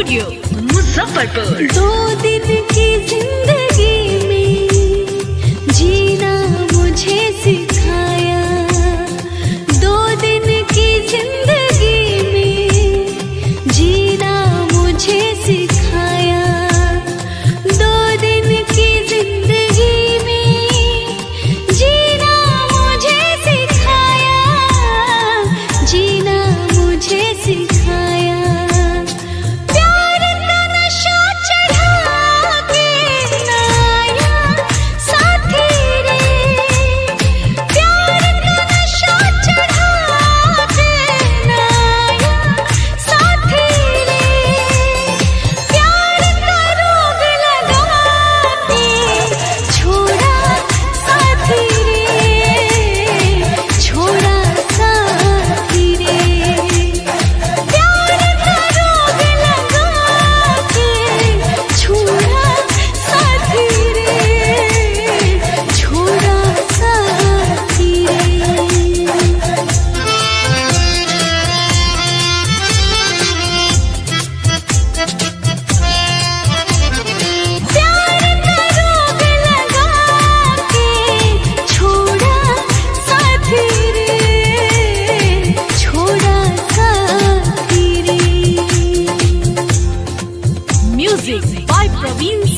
Studio Muzaffarpur. 2 दिन की जिंदगी में जीना मुझे सिखाया, 2 दिन की जिंदगी में जीना मुझे सिखाया, 2 दिन की जिंदगी में जीना मुझे सिखाया, जीना मुझे सिखाया। प्यार का नशा चढ़ा के लाया साथी रे, प्यार का नशा चढ़ा के लाया साथी रे, प्यार का रोग लगा के छोड़ा साथी रे, छोड़ा साथी रे, प्यार का रोग लगा के छोड़ा साथी रे, छोड़ा साथी रे। प्यार का रोग लगा के छोड़ा साथी रे, छोड़ा साथी रे। Music by Praveen